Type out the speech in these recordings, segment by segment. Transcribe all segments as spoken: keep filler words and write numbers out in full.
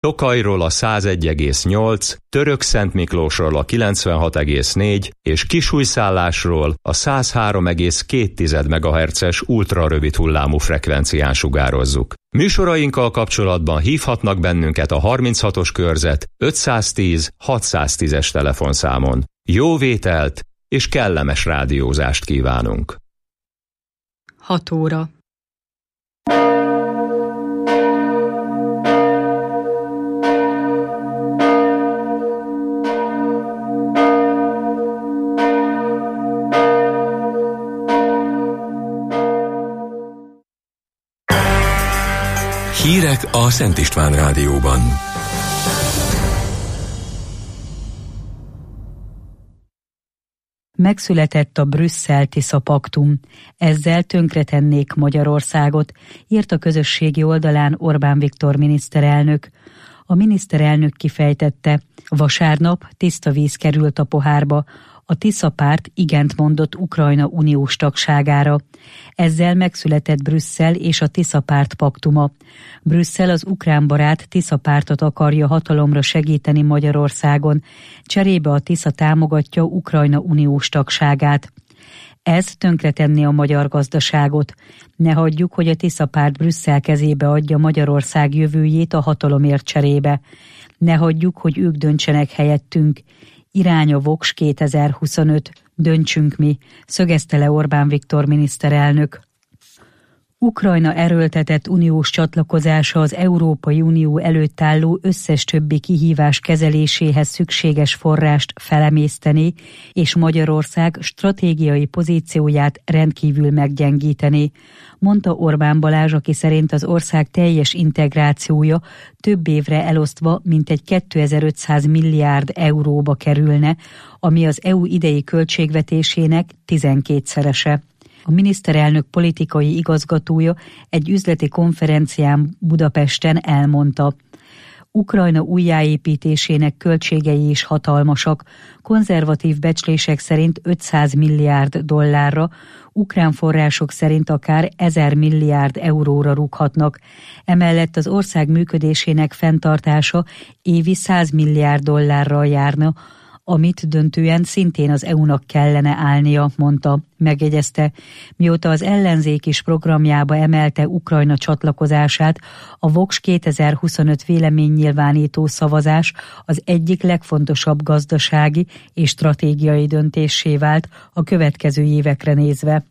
Tokajról a százegy egész nyolc, Törökszentmiklósról a kilencvenhat egész négy és Kisújszállásról a száz három egész két megahertzes ultrarövid hullámú frekvencián sugározzuk. Műsorainkkal kapcsolatban hívhatnak bennünket a harminchatos körzet ötszáztíz hatszáztízes telefonszámon. Jó vételt és kellemes rádiózást kívánunk! hat óra. Hírek a Szent István Rádióban. Megszületett a Brüsszel-Tisza paktum. Ezzel tönkretennék Magyarországot, írt a közösségi oldalán Orbán Viktor miniszterelnök. A miniszterelnök kifejtette, vasárnap tiszta víz került a pohárba, a Tisza párt igent mondott Ukrajna uniós tagságára. Ezzel megszületett Brüsszel és a Tisza párt paktuma. Brüsszel az ukrán barát Tisza pártot akarja hatalomra segíteni Magyarországon, cserébe a Tisza támogatja Ukrajna uniós tagságát. Ez tönkretenné a magyar gazdaságot. Ne hagyjuk, hogy a Tisza párt Brüsszel kezébe adja Magyarország jövőjét a hatalomért cserébe. Ne hagyjuk, hogy ők döntsenek helyettünk. Irány a Vox kétezer-huszonöt, döntsünk mi, szögezte le Orbán Viktor miniszterelnök. Ukrajna erőltetett uniós csatlakozása az Európai Unió előtt álló összes többi kihívás kezeléséhez szükséges forrást felemésztené, és Magyarország stratégiai pozícióját rendkívül meggyengítené, mondta Orbán Balázs, aki szerint az ország teljes integrációja több évre elosztva mintegy kétezer-ötszáz milliárd euróba kerülne, ami az é u idei költségvetésének tizenkétszerese. A miniszterelnök politikai igazgatója egy üzleti konferencián Budapesten elmondta: Ukrajna újjáépítésének költségei is hatalmasak, konzervatív becslések szerint ötszáz milliárd dollárra, ukrán források szerint akár ezer milliárd euróra rúghatnak. Emellett az ország működésének fenntartása évi száz milliárd dollárral járna, amit döntően szintén az é u-nak kellene állnia, mondta, megjegyezte. Mióta az ellenzék is programjába emelte Ukrajna csatlakozását, a Vox kétezer-huszonöt véleménynyilvánító szavazás az egyik legfontosabb gazdasági és stratégiai döntéssé vált a következő évekre nézve.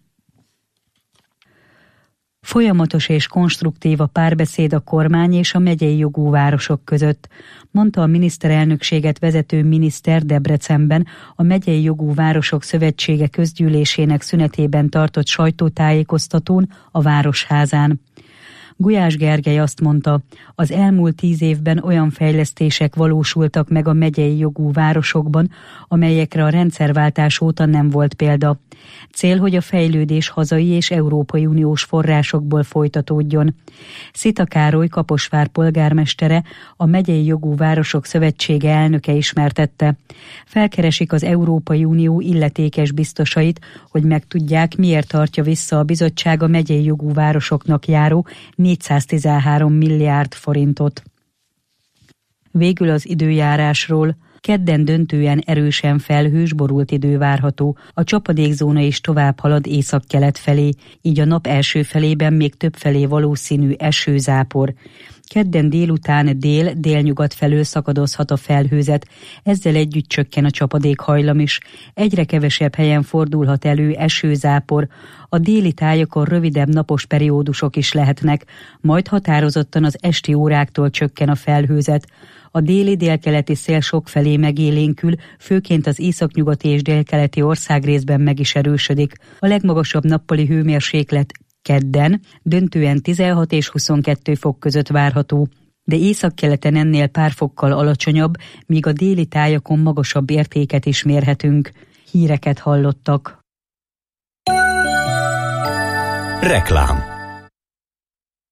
Folyamatos és konstruktív a párbeszéd a kormány és a megyei jogú városok között, mondta a miniszterelnökséget vezető miniszter Debrecenben a Megyei Jogú Városok Szövetsége közgyűlésének szünetében tartott sajtótájékoztatón a Városházán. Gulyás Gergely azt mondta, az elmúlt tíz évben olyan fejlesztések valósultak meg a megyei jogú városokban, amelyekre a rendszerváltás óta nem volt példa. Cél, hogy a fejlődés hazai és Európai Uniós forrásokból folytatódjon. Szita Károly Kaposvár polgármestere, a Megyei Jogú Városok Szövetsége elnöke ismertette. Felkeresik az Európai Unió illetékes biztosait, hogy megtudják, miért tartja vissza a bizottság a megyei jogú városoknak járó négyszáztizenhárom milliárd forintot. Végül az időjárásról. Kedden döntően erősen felhős, borult idő várható. A csapadékzóna is tovább halad északkelet felé, így a nap első felében még több felé valószínű eső-zápor. Kedden délután dél-délnyugat felől szakadozhat a felhőzet, ezzel együtt csökken a csapadékhajlam is. Egyre kevesebb helyen fordulhat elő eső-zápor, a déli tájakon rövidebb napos periódusok is lehetnek, majd határozottan az esti óráktól csökken a felhőzet. A déli-délkeleti szél sokfelé megélénkül, főként az északnyugati és délkeleti országrészben meg is erősödik. A legmagasabb nappali hőmérséklet kedden döntően tizenhat és huszonkettő fok között várható, de északkeleten ennél pár fokkal alacsonyabb, míg a déli tájakon magasabb értéket is mérhetünk. Híreket hallottak. Reklám.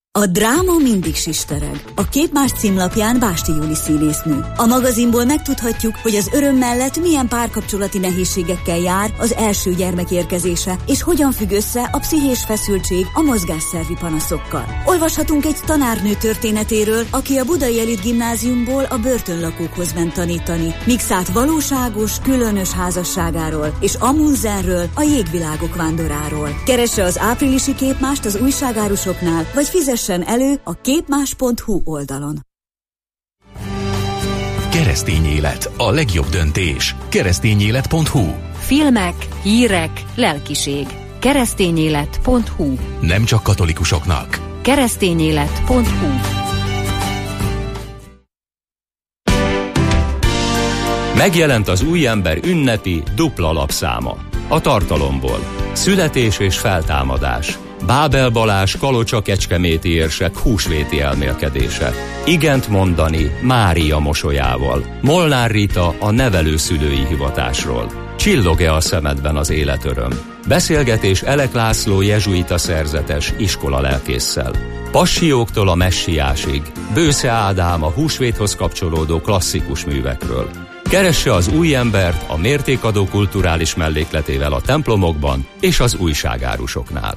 A dráma mindig sistereg. A Képmás címlapján Básti Júli színésznő. A magazinból megtudhatjuk, hogy az öröm mellett milyen párkapcsolati nehézségekkel jár az első gyermek érkezése, és hogyan függ össze a pszichés feszültség a mozgásszervi panaszokkal. Olvashatunk egy tanárnő történetéről, aki a Budai Elit Gimnáziumból a börtönlakókhoz ment tanítani, míg szállt valóságos, különös házasságáról, és Amundsenről, a jégvilágok vándoráról. Keresse az áprilisi Képmást az újságárusoknál, vagy fizessen elő a képmás pont hu oldalon. Keresztény élet, a legjobb döntés. keresztényélet pont hu. Filmek, hírek, lelkiség. keresztényélet pont hu. Nem csak katolikusoknak. keresztényélet pont hu. Megjelent az új ember ünnepi dupla lapszáma. A tartalomból: születés és feltámadás, Bábel Balázs Kalocsa kecskeméti érsek húsvéti elmélkedése, igent mondani Mária mosolyával, Molnár Rita a nevelőszülői hivatásról, csillog-e a szemedben az életöröm, beszélgetés Elek László jezsuita szerzetes iskolalelkésszel, Passióktól a messiásig, Bősze Ádám a húsvéthoz kapcsolódó klasszikus művekről. Keresse az új embert a mértékadó kulturális mellékletével a templomokban és az újságárusoknál.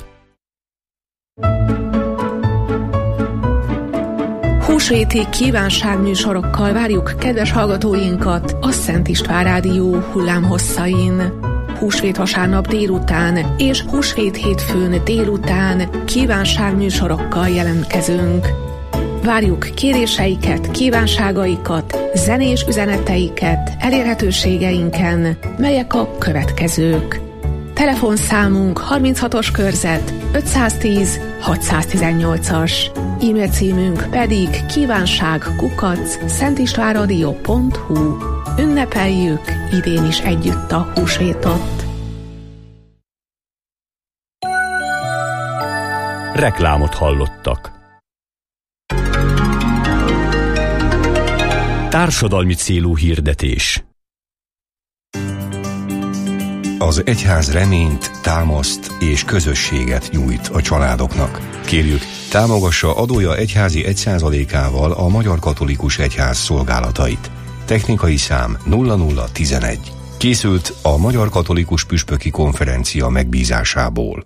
Húsvéti kívánságműsorokkal várjuk kedves hallgatóinkat a Szent István Rádió hullámhosszain. Húsvét vasárnap délután és húsvét hétfőn délután kívánságműsorokkal jelentkezünk. Várjuk kéréseiket, kívánságaikat, zenés üzeneteiket elérhetőségeinken, melyek a következők. Telefonszámunk harminchatos körzet ötszáztíz hatszáztizennyolcas, e-mail címünk pedig kívánság kukac szentistvánradio pont hu. Ünnepeljük idén is együtt a húsvétot. Reklámot hallottak. Társadalmi célú hirdetés. Az egyház reményt, támaszt és közösséget nyújt a családoknak. Kérjük, támogassa adója egyházi egy százalékával a Magyar Katolikus Egyház szolgálatait. Technikai szám nulla nulla tizenegy. Készült a Magyar Katolikus Püspöki Konferencia megbízásából.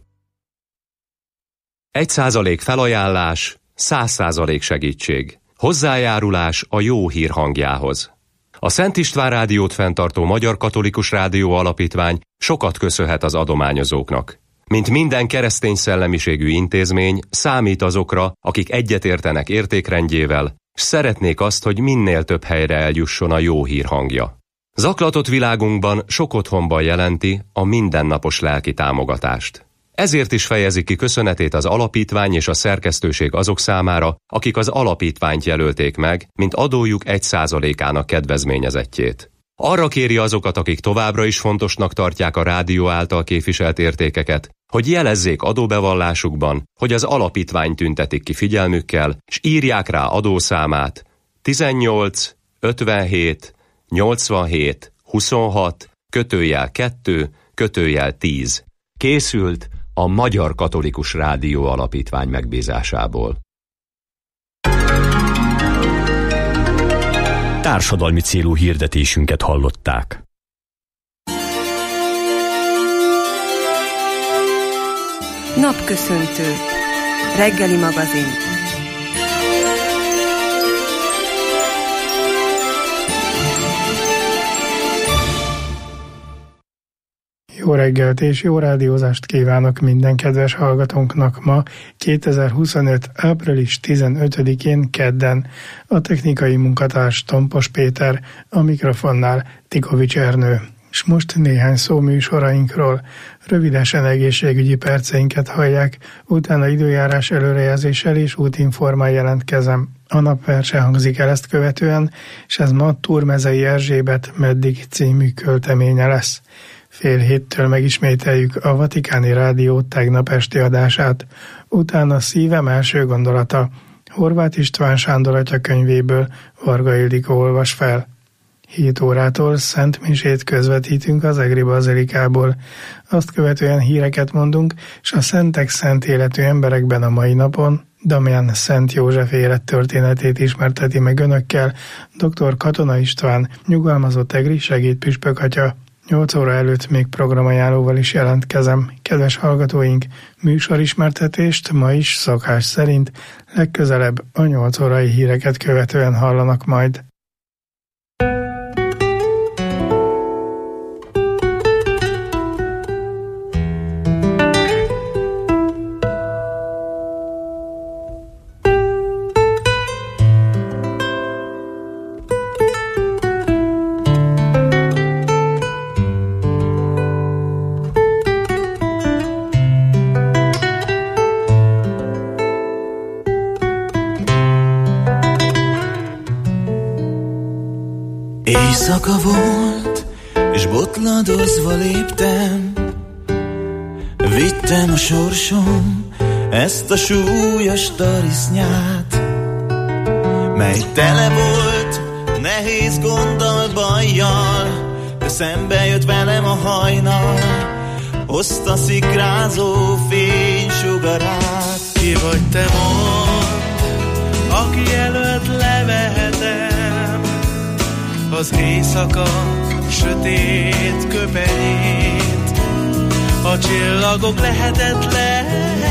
Egy százalék felajánlás, száz százalék segítség. Hozzájárulás a jó hír hangjához. A Szent István Rádiót fenntartó Magyar Katolikus Rádió Alapítvány sokat köszönhet az adományozóknak. Mint minden keresztény szellemiségű intézmény, számít azokra, akik egyetértenek értékrendjével, s szeretnék azt, hogy minél több helyre eljusson a jó hír hangja. Zaklatott világunkban sok otthonban jelenti a mindennapos lelki támogatást. Ezért is fejezi ki köszönetét az alapítvány és a szerkesztőség azok számára, akik az alapítványt jelölték meg, mint adójuk egy százalékának kedvezményezettjét. Arra kéri azokat, akik továbbra is fontosnak tartják a rádió által képviselt értékeket, hogy jelezzék adóbevallásukban, hogy az alapítvány tüntetik ki figyelmükkel, s írják rá adószámát tizennyolc ötvenhét nyolcvanhét huszonhat kötőjel kettő kötőjel tíz. Készült a Magyar Katolikus Rádió Alapítvány megbízásából. Társadalmi célú hirdetésünket hallották. Napköszöntő. Reggeli magazin. Jó reggelt és jó rádiózást kívánok minden kedves hallgatónknak ma, kétezer-huszonöt. április tizenötödikén kedden. A technikai munkatárs Tompos Péter, a mikrofonnál Tikovics Ernő. És most néhány szó műsorainkról. Rövidesen egészségügyi perceinket hallják, utána időjárás előrejelzéssel és útinformán jelentkezem. A napverse hangzik el ezt követően, és ez ma Turmezei Erzsébet Meddig című költeménye lesz. Fél héttől megismételjük a Vatikáni Rádió tegnap esti adását. Utána Szívem első gondolata. Horváth István Sándor atya könyvéből Varga Ildikó olvas fel. hét órától szent misét közvetítünk az Egri bazilikából. Azt követően híreket mondunk, és a szentek szent életű emberekben a mai napon Damián Szent József élettörténetét ismerteti meg önökkel dr. Katona István, nyugalmazott egri segédpüspök atya. nyolc óra előtt még programajánlóval is jelentkezem. Kedves hallgatóink, műsorismertetést ma is szokás szerint legközelebb a nyolc órai híreket követően hallanak majd. Éjszaka volt, és botladozva léptem, vittem a sorsom ezt a súlyos tarisznyát, mely tele volt nehéz gonddal, bajjal, de szembe jött velem a hajnal, hozta szikrázó fénysugarát. Ki vagy te, mondd, aki előtt levehetem az éjszaka sötét köpenyét, a csillagok lehetetlen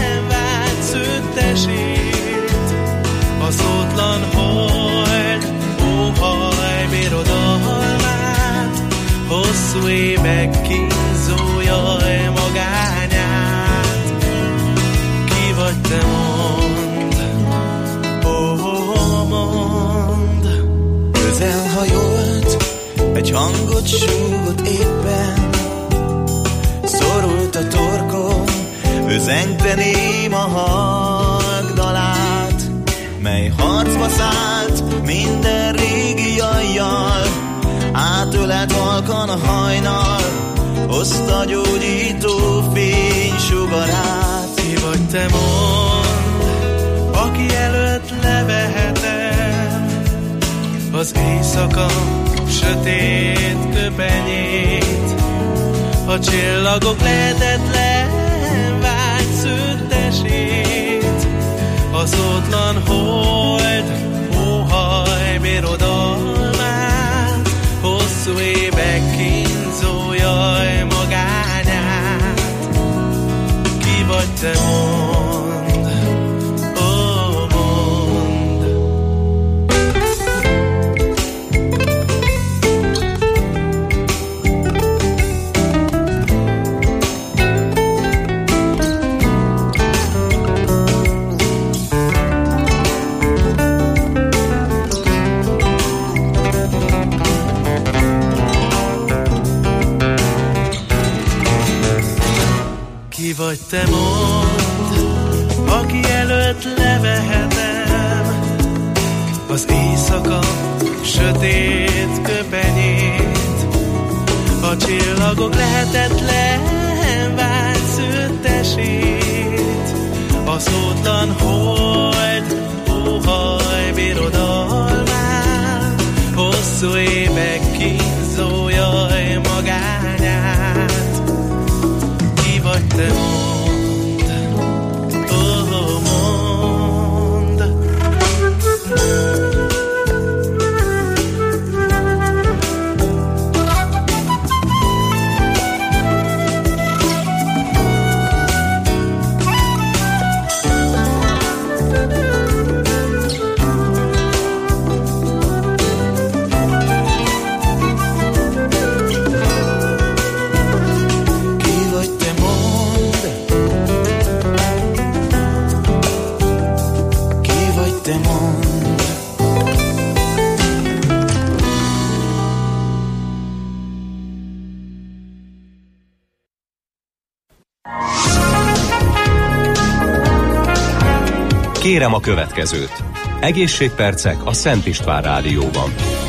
vágyszőttesét, a szótlan hold óhaj birodalmát, hosszú évek kínzó jaj magányát. Ki vagy te, mondd, ó, oh, mondd. Közel hajolt, egy hangot súgott éppen, szorult a torkom, özengteném a hangdalát, mely harcba szállt minden régi jajjal, átölelt halkan a hajnal, hozta gyógyító fénysugarát. Ki vagy te, mondd, aki előtt levehetem az éjszaka sötét köpenyét, a csillagok lehetetlen vágyszőttesét, a szótlan hold óhaj birodalmát, hosszú évek kínzó jaj magányát. Ki vagy te, mondd, ó, mondd. Ki vagy te, mondd, aki előtt levehetem az éjszaka sötét köpenyét, a csillagok lehetetlen vágyszőttesét, a szótlan hold óhaj birodalmát, hosszú évek kínzó jaj magányát. Ki vagy te, mondd, ó, mondd. Kérem a következőt. Egészségpercek a Szent István Rádióban.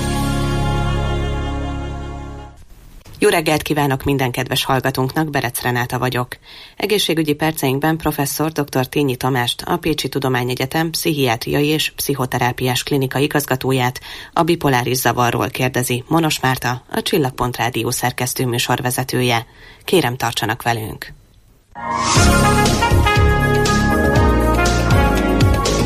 Jó reggelt kívánok minden kedves hallgatónknak, Berec Renáta vagyok. Egészségügyi perceinkben professzor dr. Tényi Tamást, a Pécsi Tudományegyetem pszichiátriai és pszichoterápiás klinika igazgatóját a bipoláris zavarról kérdezi Monos Márta, a Csillagpont Rádió szerkesztő műsorvezetője. Kérem, tartsanak velünk!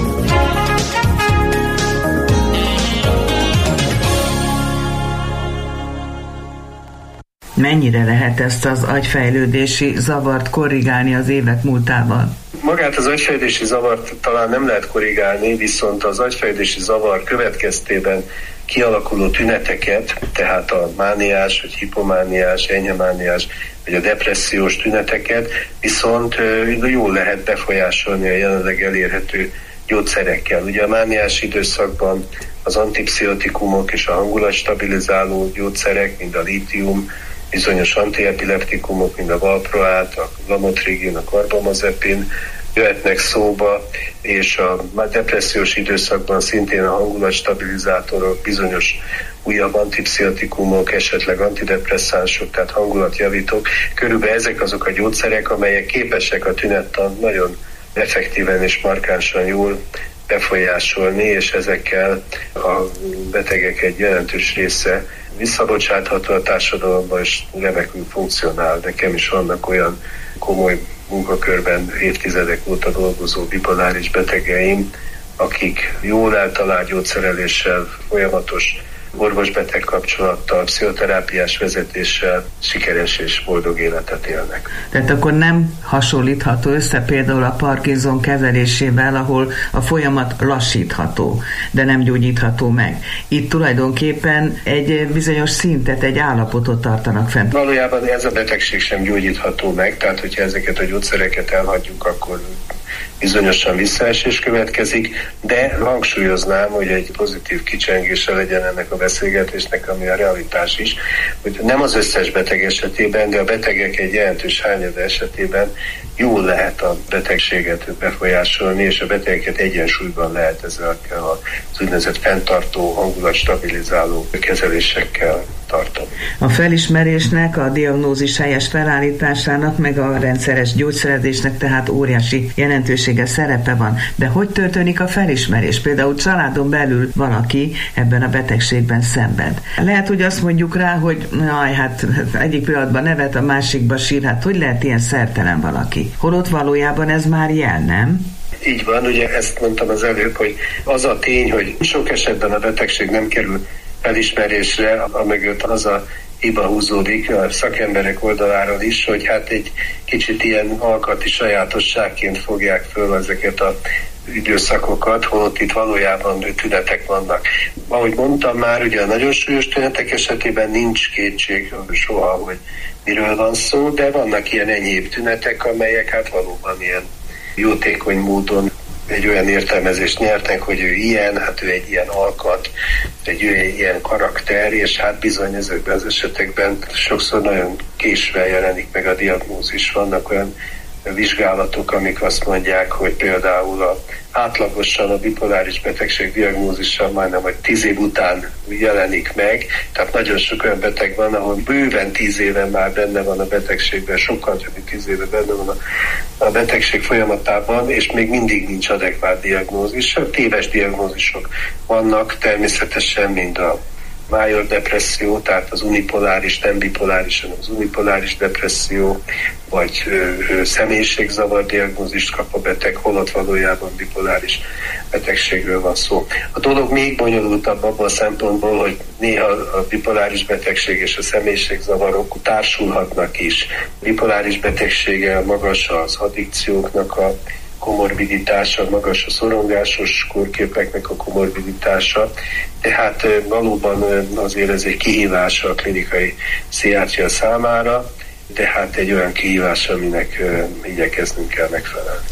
Mennyire lehet ezt az agyfejlődési zavart korrigálni az évek múltában? Magát az agyfejlődési zavart talán nem lehet korrigálni, viszont az agyfejlődési zavar következtében kialakuló tüneteket, tehát a mániás, vagy hipomániás, enyhemániás, vagy a depressziós tüneteket viszont jól lehet befolyásolni a jelenleg elérhető gyógyszerekkel. Ugye a mániás időszakban az antipszichotikumok és a hangulatstabilizáló gyógyszerek, mint a lítium, bizonyos antiepileptikumok, mint a valproát, a lamotrigin, a karbamazepin jöhetnek szóba, és a depressziós időszakban szintén a hangulatstabilizátorok, bizonyos újabb antipszichotikumok, esetleg antidepresszánsok, tehát hangulatjavítók. Körülbelül ezek azok a gyógyszerek, amelyek képesek a tünettant nagyon effektíven és markánsan jól befolyásolni, és ezekkel a betegek egy jelentős része visszabocsátható a társadalomban, és remekül funkcionál. Nekem is vannak olyan komoly munkakörben évtizedek óta dolgozó bipoláris betegeim, akik jól eltalált gyógyszereléssel, folyamatos orvos-beteg kapcsolattal, pszichoterápiás vezetéssel sikeres és boldog életet élnek. Tehát akkor nem hasonlítható össze például a Parkinson kezelésével, ahol a folyamat lassítható, de nem gyógyítható meg. Itt tulajdonképpen egy bizonyos szintet, egy állapotot tartanak fent. Valójában ez a betegség sem gyógyítható meg, tehát hogyha ezeket a gyógyszereket elhagyjuk, akkor bizonyosan visszaesés következik, de hangsúlyoznám, hogy egy pozitív kicsengése legyen ennek a beszélgetésnek, ami a realitás is, hogy nem az összes beteg esetében, de a betegek egy jelentős hányada esetében jól lehet a betegséget befolyásolni, és a betegeket egyensúlyban lehet ezekkel az úgynevezett fenntartó, hangulatstabilizáló kezelésekkel tartani. A felismerésnek, a diagnózis helyes felállításának, meg a rendszeres gyógyszerezésnek tehát óriási jelentősége, szerepe van. De hogy történik a felismerés? Például családon belül valaki ebben a betegségben szenved. Lehet, hogy azt mondjuk rá, hogy jaj, hát egyik pillanatban nevet, a másikban sír, hát hogy lehet ilyen szertelen valaki? Holott valójában ez már jel, nem? Így van, ugye ezt mondtam az előbb, hogy az a tény, hogy sok esetben a betegség nem kerül felismerésre, amögött az a hiba húzódik a szakemberek oldaláról is, hogy hát egy kicsit ilyen alkati sajátosságként fogják föl ezeket a időszakokat, holott itt valójában tünetek vannak. Ahogy mondtam már, ugye a nagyon súlyos tünetek esetében nincs kétség soha, hogy miről van szó, de vannak ilyen enyhébb tünetek, amelyek hát valóban ilyen jótékony módon egy olyan értelmezést nyertek, hogy ő ilyen, hát ő egy ilyen alkat, egy ilyen karakter, és hát bizony ezekben az esetekben sokszor nagyon késve jelenik meg a diagnózis. Vannak olyan vizsgálatok, amik azt mondják, hogy például a, átlagosan a bipoláris betegség diagnózisa majdnem, hogy tíz év után jelenik meg, tehát nagyon sok olyan beteg van, ahol bőven tíz éven már benne van a betegségben, sokkal több mint tíz éve benne van a, a betegség folyamatában, és még mindig nincs adekvát diagnózis. Téves diagnózisok vannak természetesen, mint a major depresszió, tehát az unipoláris, nem bipoláris, hanem az unipoláris depresszió, vagy ö, ö, személyiségzavar diagnózist kap a beteg, holott valójában bipoláris betegségről van szó. A dolog még bonyolultabb abban a szempontból, hogy néha a bipoláris betegség és a személyiségzavarok társulhatnak is. A bipoláris betegséggel magas az addikcióknak a komorbiditása, magas a szorongásos kórképeknek a komorbiditása, tehát valóban azért ez egy kihívás a klinikai pszichiátria számára, tehát egy olyan kihívás, aminek igyekeznünk kell megfelelni.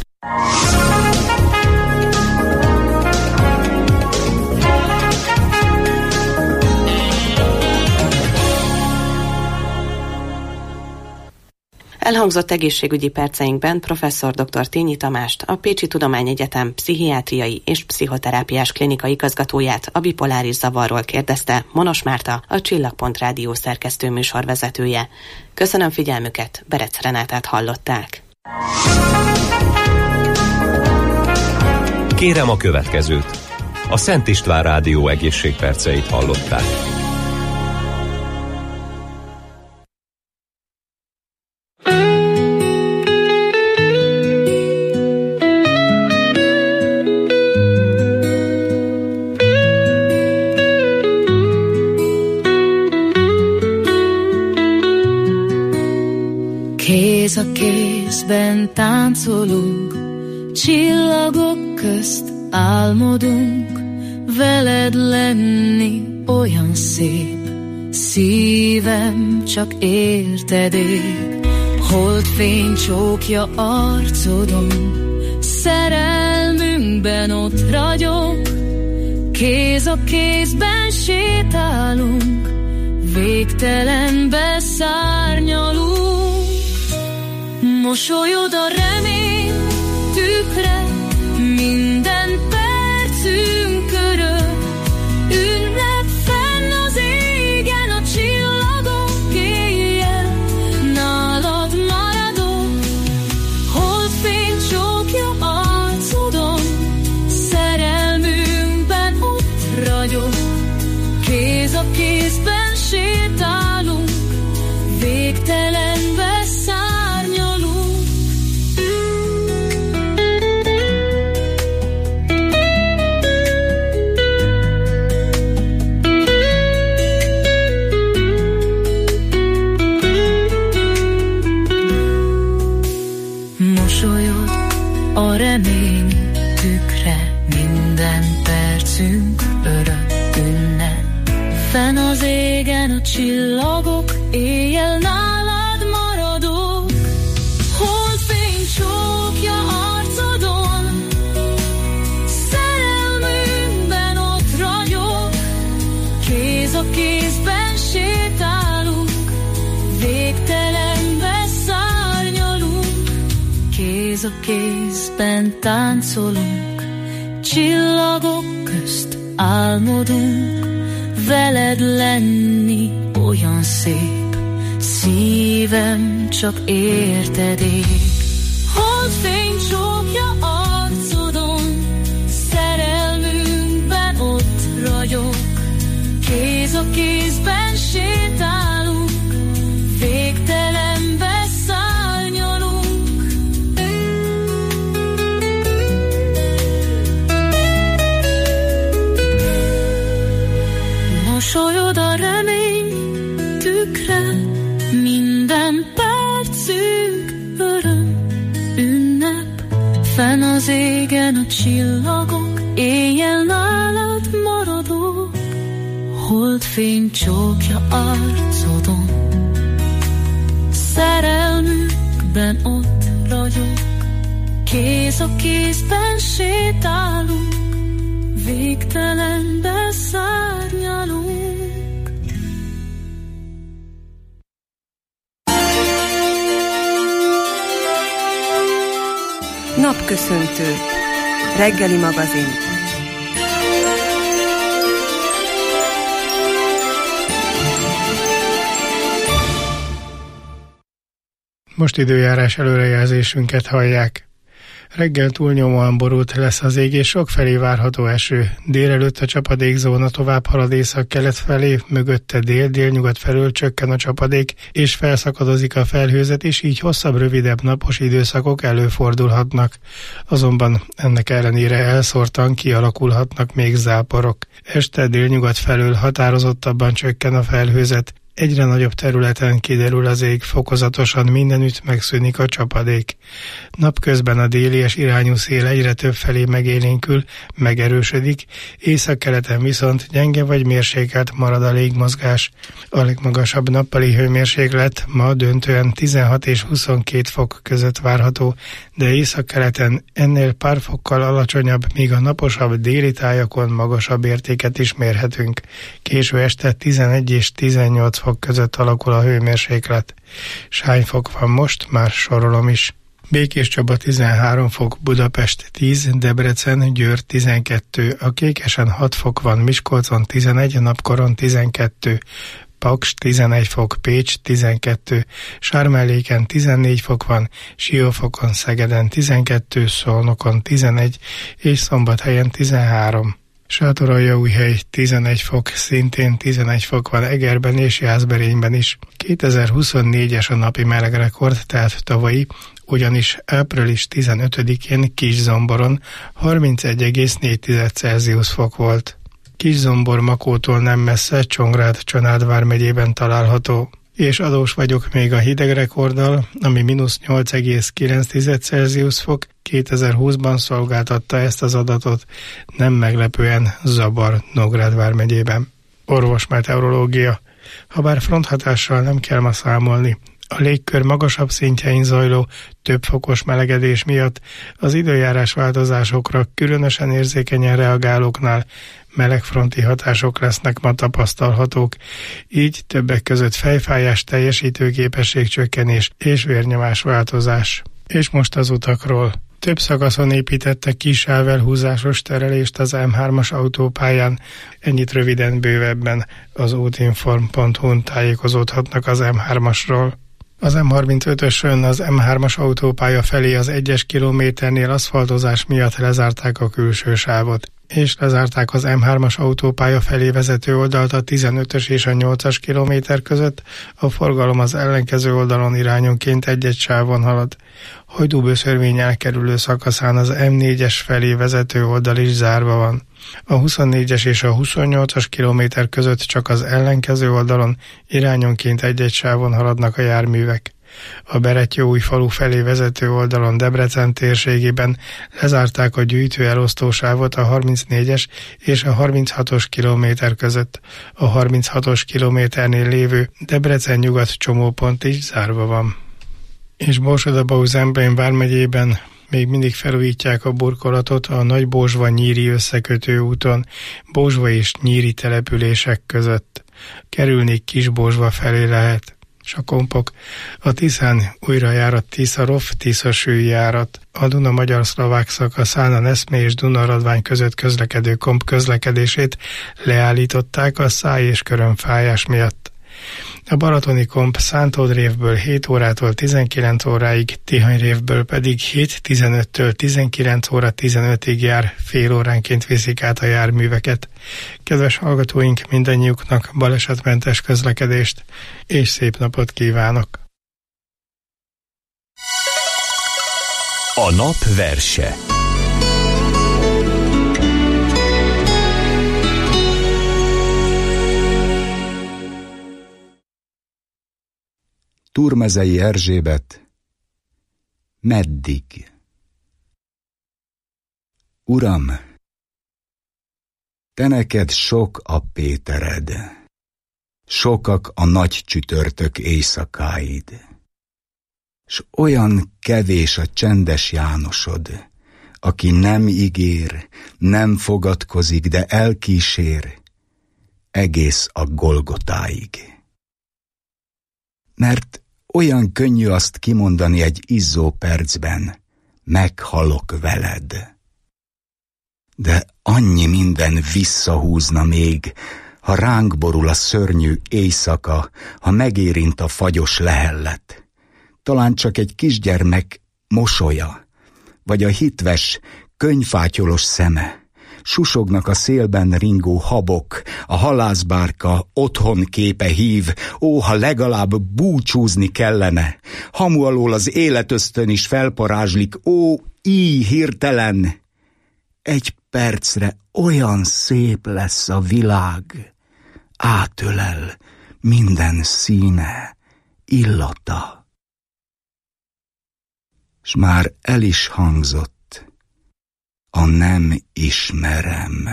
Elhangzott egészségügyi perceinkben professzor dr. Tényi Tamást, a Pécsi Tudományegyetem pszichiátriai és pszichoterápiás klinika igazgatóját a bipoláris zavarról kérdezte Monos Márta, a Csillagpont Rádió szerkesztő műsorvezetője. Köszönöm figyelmüket, Berec Renátát hallották. Kérem a következőt. A Szent István Rádió egészségperceit hallották. Éjszakészben táncolunk, csillagok közt álmodunk, veled lenni olyan szép, szívem csak érted ég. Holdfény csókja arcodon, szerelmünkben ott ragyog, kéz a kézben sétálunk, végtelenbe szárnyalunk. Mosolyod a remény tükre, minden percünk örök, ünnep fenn az égen a csillagok éjjel, nálad maradok. Holdfény csókja arcodon, szerelmünkben ott ragyog, kéz a kézben sétálunk, végtelenbe szárnyalunk. Mosolyod a remény tükre, minden percünk örök ünnep. Fenn az égen a csillagok, éjjel nálad maradok. Holdfény csókja arcodon, szerelmünkben ott ragyog, kéz a kézben sétálunk, végtelenbe szárnyalunk. Kéz a kézben táncolunk, csillagok közt álmodunk, veled lenni olyan szép, szívem csak érted ég. Holdfény csókja arcodon, szerelmünkben ott ragyog, kéz a kézben sétálunk, végtelenbe szárnyalunk. Mosolyod a remény tükre, minden percünk öröm, ünnep. Fenn az égen a csillagok, éjjel nálad maradok. Holdfény csókja arcodon, szerelmükben ott ragyog, kéz a kézben sétálunk, végtelenbe szárnyalunk. Napköszöntő. Reggeli magazin. Most időjárás előrejelzésünket hallják. Reggel túlnyomóan borult lesz az ég, és sokfelé várható eső. Délelőtt a csapadékzóna tovább halad észak-kelet felé, mögötte dél-délnyugat felől csökken a csapadék, és felszakadozik a felhőzet, és így hosszabb, rövidebb napos időszakok előfordulhatnak. Azonban ennek ellenére elszórtan kialakulhatnak még záporok. Este délnyugat felől határozottabban csökken a felhőzet. Egyre nagyobb területen kiderül az ég, fokozatosan mindenütt megszűnik a csapadék. Napközben a délies irányú szél egyre több felé megélénkül, megerősödik, északkeleten viszont gyenge vagy mérsékelt marad a légmozgás. A legmagasabb nappali hőmérséklet ma döntően tizenhat és huszonkét fok között várható, de északkeleten ennél pár fokkal alacsonyabb, míg a naposabb déli tájakon magasabb értéket is mérhetünk. Késő este tizenegy és tizennyolc fok között alakul a hőmérséklet. Sányfok van most, már sorolom is. Békéscsaba tizenhárom fok, Budapest tíz, Debrecen, Győr tizenkettő, a Kékesen hat fok van, Miskolcon tizenegy, Napkoron tizenkettő, Paks tizenegy fok, Pécs tizenkettő, Sármelléken tizennégy fok van, Siófokon, Szegeden tizenkettő, Szolnokon tizenegy és Szombathelyen tizenhárom. Sátoraljaújhely tizenegy fok, szintén tizenegy fok van Egerben és Jászberényben is. kétezer-huszonnégyes a napi melegrekord, tehát tavalyi, ugyanis április tizenötödikén Kiszomboron harmincegy egész négy Celsius fok volt. Kiszzombor Makótól nem messze, Csongrád Csanádvár megyében található. és adós vagyok még a hidegrekorddal, ami mínusz nyolc egész kilenc Celsius fok, kétezer-húszban szolgáltatta ezt az adatot, nem meglepően Zabar Nógrád vármegyében. Orvosmeteorológia. Habár fronthatással nem kell ma számolni, a légkör magasabb szintjein zajló több fokos melegedés miatt az időjárás változásokra különösen érzékenyen reagálóknál melegfronti hatások lesznek ma tapasztalhatók, így többek között fejfájás, teljesítőképesség csökkenés és vérnyomás változás. És most az utakról. Több szakaszon építettek kisávelhúzásos terelést az M hármas autópályán, ennyit röviden bővebben az útinform pont hu-n tájékozódhatnak az M hármasról. Az M harmincötösön az M hármas autópálya felé az egyes kilométernél aszfaltozás miatt lezárták a külső sávot, és lezárták az M hármas autópálya felé vezető oldalt a tizenötös és a nyolcas kilométer között, a forgalom az ellenkező oldalon irányonként egy-egy sávon halad. Hajdúböszörmény elkerülő szakaszán az M négyes felé vezető oldal is zárva van. A huszonnégyes és a huszonnyolcas kilométer között csak az ellenkező oldalon irányonként egy-egy sávon haladnak a járművek. A Berettyóújfalu felé vezető oldalon Debrecen térségében lezárták a gyűjtő-elosztósávot a harmincnégyes és a harminchatos kilométer között. A harminchatos kilométernél lévő Debrecen nyugat csomópont is zárva van. És Borsod-Abaúj-Zemplén vármegyében még mindig felújítják a burkolatot a Nagybózsva-Nyíri összekötő úton, Bózsva és Nyíri települések között. Kerülni Kisbózsva felé lehet. Sakompok. A Tiszán újrajárat Tiszarov, Tiszasüljárat. A Duna-magyar-szlovák szakaszán a Neszmé és Dunaradvány között közlekedő komp közlekedését leállították a száj- és körömfájás miatt. A balatoni komp Szántódrévből hét órától tizenkilenc óráig, Tihanyrévből pedig hét tizenöttől tizenkilenc óra tizenötig jár, fél óránként viszik át a járműveket. Kedves hallgatóink, mindannyiuknak balesetmentes közlekedést, és szép napot kívánok! A nap verse. Turmezei Erzsébet. Meddig? Uram, te neked sok a Pétered, sokak a nagy csütörtök éjszakáid, s olyan kevés a csendes Jánosod, aki nem ígér, nem fogadkozik, de elkísér egész a Golgotáig. Mert olyan könnyű azt kimondani egy izzó percben, meghalok veled. De annyi minden visszahúzna még, ha ránk borul a szörnyű éjszaka, ha megérint a fagyos lehellet. Talán csak egy kisgyermek mosolya, vagy a hitves, könyvfátyolos szeme. Susognak a szélben ringó habok, a halászbárka otthon képe hív, ó, ha legalább búcsúzni kellene. Hamu alól az életösztön is felparázslik, ó, íj hirtelen. Egy percre olyan szép lesz a világ, átölel minden színe, illata. S már el is hangzott a nem ismerem.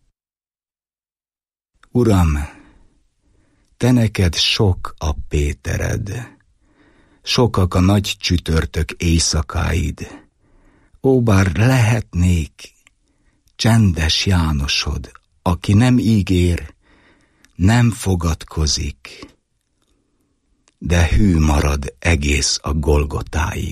Uram, te neked sok a Pétered, sokak a nagy csütörtök éjszakáid. Ó, bár lehetnék csendes Jánosod, aki nem ígér, nem fogadkozik, de hű marad egész a Golgotáig.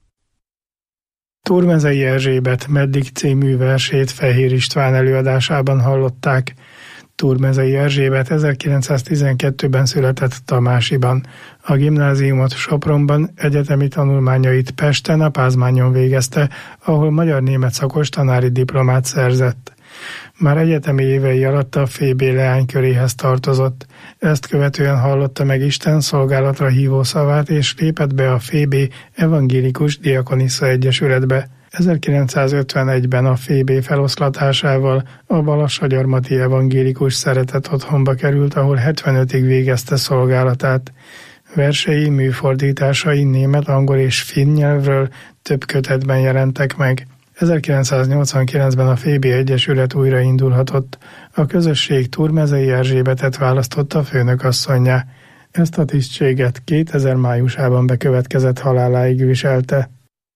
Turmezei Erzsébet Meddig című versét Fehér István előadásában hallották. Turmezei Erzsébet ezerkilencszáztizenkettőben született Tamásiban. A gimnáziumot Sopronban, egyetemi tanulmányait Pesten, a Pázmányon végezte, ahol magyar-német szakos tanári diplomát szerzett. Már egyetemi évei alatt a Fé Bé leányköréhez tartozott. Ezt követően hallotta meg Isten szolgálatra hívó szavát, és lépett be a Fé Bé Evangélikus Diakonissza Egyesületbe. ezerkilencszázötvenegyben a Fé Bé feloszlatásával a Balassagyarmati Evangélikus Szeretet Otthonba került, ahol hetvenötig végezte szolgálatát. Versei, műfordításai német, angol és finn nyelvről több kötetben jelentek meg. ezerkilencszáznyolcvankilencben a Fébi Egyesület újraindulhatott. A közösség Turmezei Erzsébetet választotta főnökasszonnyá. Ezt a tisztséget kétezer májusában bekövetkezett haláláig viselte.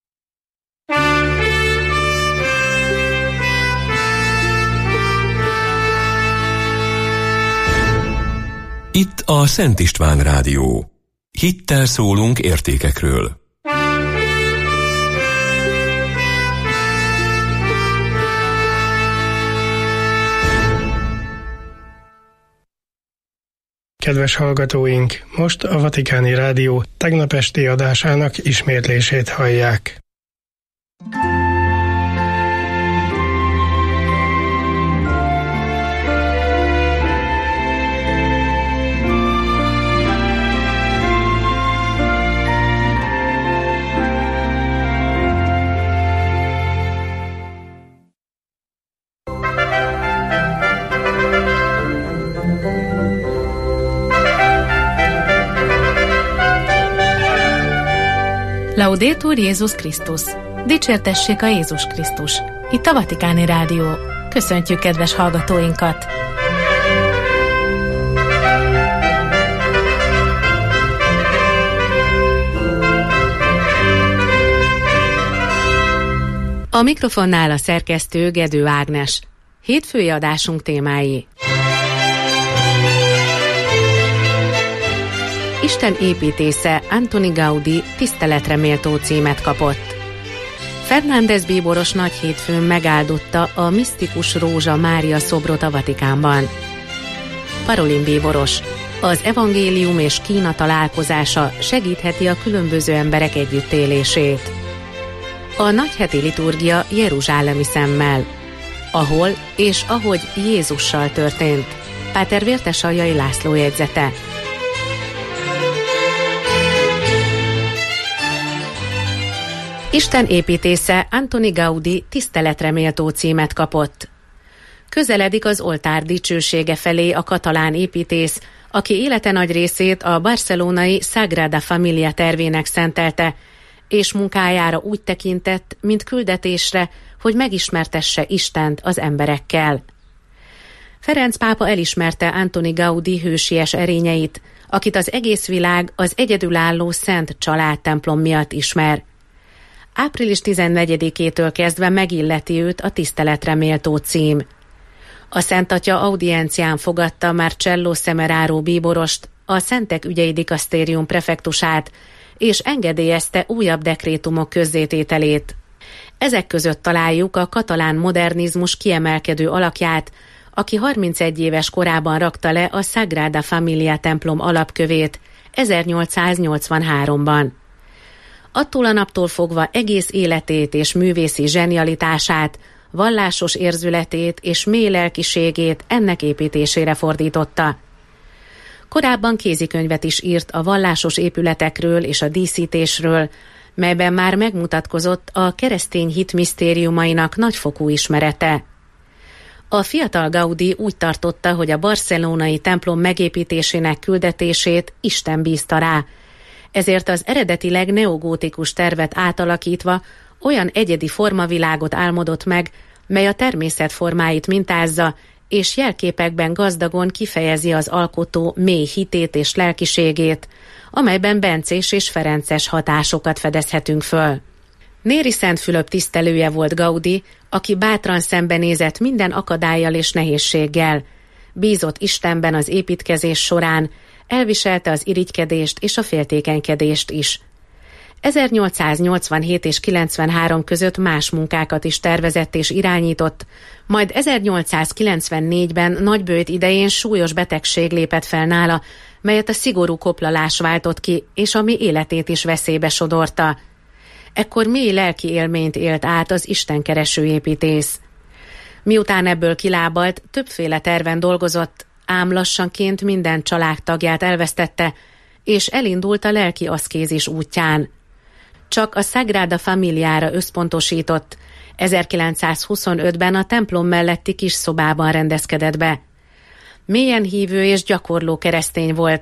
Itt a Szent István Rádió. Hittel szólunk értékekről. Kedves hallgatóink, most a Vatikáni Rádió tegnap esti adásának ismétlését hallják. Laudetur Jézus Krisztus! Dicsértessék a Jézus Krisztus! Itt a Vatikáni Rádió. Köszöntjük kedves hallgatóinkat! A mikrofonnál a szerkesztő Gedő Ágnes. Hétfői adásunk témái. Isten építésze Antoni Gaudí tiszteletre méltó címet kapott. Fernández bíboros nagy hétfőn megáldotta a misztikus Rózsa Mária szobrot a Vatikánban. Parolin bíboros: az evangélium és Kína találkozása segítheti a különböző emberek együttélését. A nagyheti liturgia jeruzsálemi szemmel, ahol és ahogy Jézussal történt. Páter Vértesaljai László jegyzete. Isten építésze Antoni Gaudí tiszteletre méltó címet kapott. Közeledik az oltár dicsősége felé a katalán építész, aki élete nagy részét a barcelonai Sagrada Familia tervének szentelte, és munkájára úgy tekintett, mint küldetésre, hogy megismertesse Istent az emberekkel. Ferenc pápa elismerte Antoni Gaudí hősies erényeit, akit az egész világ az egyedülálló Szent Családtemplom miatt ismer. április tizennegyedikétől kezdve megilleti őt a tiszteletre méltó cím. A Szent Atya audiencián fogadta Marcello Semeraro bíborost, a Szentek ügyei dikasztérium prefektusát, és engedélyezte újabb dekrétumok közzétételét. Ezek között találjuk a katalán modernizmus kiemelkedő alakját, aki harmincegy éves korában rakta le a Sagrada Familia templom alapkövét ezernyolcszáznyolcvanháromban. Attól a naptól fogva egész életét és művészi zsenialitását, vallásos érzületét és mély lelkiségét ennek építésére fordította. Korábban kézikönyvet is írt a vallásos épületekről és a díszítésről, melyben már megmutatkozott a keresztény hit misztériumainak nagyfokú ismerete. A fiatal Gaudí úgy tartotta, hogy a barcelonai templom megépítésének küldetését Isten bízta rá, ezért az eredetileg neogótikus tervet átalakítva olyan egyedi formavilágot álmodott meg, mely a természet formáit mintázza, és jelképekben gazdagon kifejezi az alkotó mély hitét és lelkiségét, amelyben bencés és ferences hatásokat fedezhetünk föl. Néri Szent Fülöp tisztelője volt Gaudí, aki bátran szembenézett minden akadállyal és nehézséggel. Bízott Istenben az építkezés során, elviselte az irigykedést és a féltékenykedést is. ezernyolcszáznyolcvanhét és kilencvenhárom között más munkákat is tervezett és irányított, majd ezernyolcszázkilencvennégyben nagybőjt idején súlyos betegség lépett fel nála, melyet a szigorú koplalás váltott ki, és ami életét is veszélybe sodorta. Ekkor mély lelki élményt élt át az istenkereső építész. Miután ebből kilábalt, többféle terven dolgozott, ám lassanként minden családtagját elvesztette, és elindult a lelki aszkézis útján. Csak a Sagrada Familiára összpontosított, ezerkilencszázhuszonötben a templom melletti kis szobában rendezkedett be. Mélyen hívő és gyakorló keresztény volt,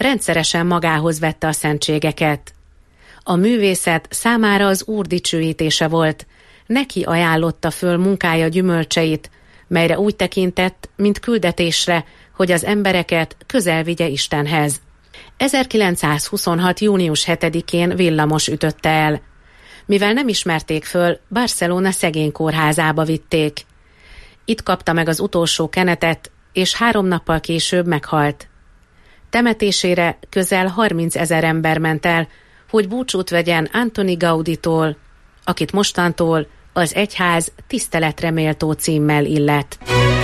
rendszeresen magához vette a szentségeket. A művészet számára az Úr dicsőítése volt, neki ajánlotta föl munkája gyümölcseit, melyre úgy tekintett, mint küldetésre, hogy az embereket közel vigye Istenhez. ezerkilencszázhuszonhat. június hetedikén villamos ütötte el. Mivel nem ismerték föl, Barcelona szegény kórházába vitték. Itt kapta meg az utolsó kenetet, és három nappal később meghalt. Temetésére közel harmincezer ember ment el, hogy búcsút vegyen Antoni Gauditól, akit mostantól az egyház tiszteletre méltó címmel illet.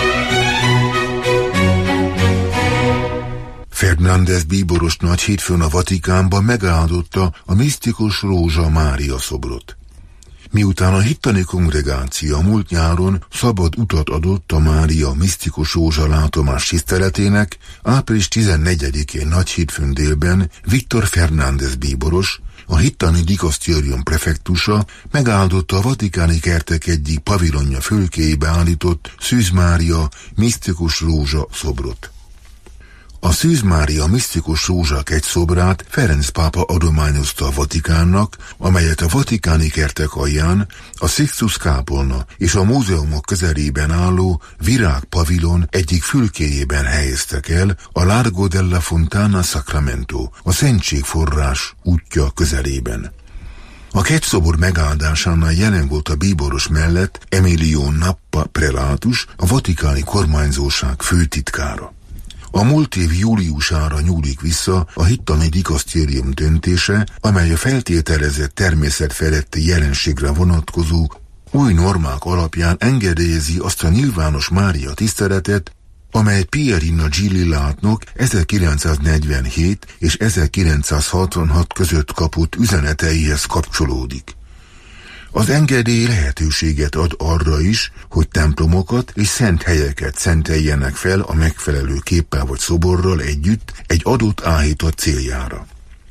Fernández bíboros nagy hétfőn a Vatikánban megáldotta a misztikus Rózsa Mária szobrot. Miután a hittani kongregáció múlt nyáron szabad utat adott a Mária misztikus Rózsa látomás tiszteletének, április tizennegyedikén nagy hétfőn délben Viktor Fernández bíboros, a hittani dikasztérium prefektusa megáldotta a vatikáni kertek egyik pavilonja fülkéjébe állított Szűz Mária misztikus Rózsa szobrot. A Szűz Mária misztikus Rózsa kegyszobrát Ferenc pápa adományozta a Vatikánnak, amelyet a vatikáni kertek alján a Sixtus kápolna és a múzeumok közelében álló virágpavilon egyik fülkéjében helyeztek el a Largo della Fontana Sacramento, a Szentségforrás útja közelében. A kegyszobor megáldásánál jelen volt a bíboros mellett Emilio Nappa prelátus, a vatikáni kormányzóság főtitkára. A múlt év júliusára nyúlik vissza a hittani dikasztérium döntése, amely a feltételezett természetfeletti jelenségre vonatkozó új normák alapján engedélyezi azt a nyilvános Mária tiszteletet, amely Pierina Gilli látnok ezerkilencszáznegyvenhét és ezerkilencszázhatvanhat között kapott üzeneteihez kapcsolódik. Az engedély lehetőséget ad arra is, hogy templomokat és szent helyeket szenteljenek fel a megfelelő képpel vagy szoborral együtt egy adott áhított céljára.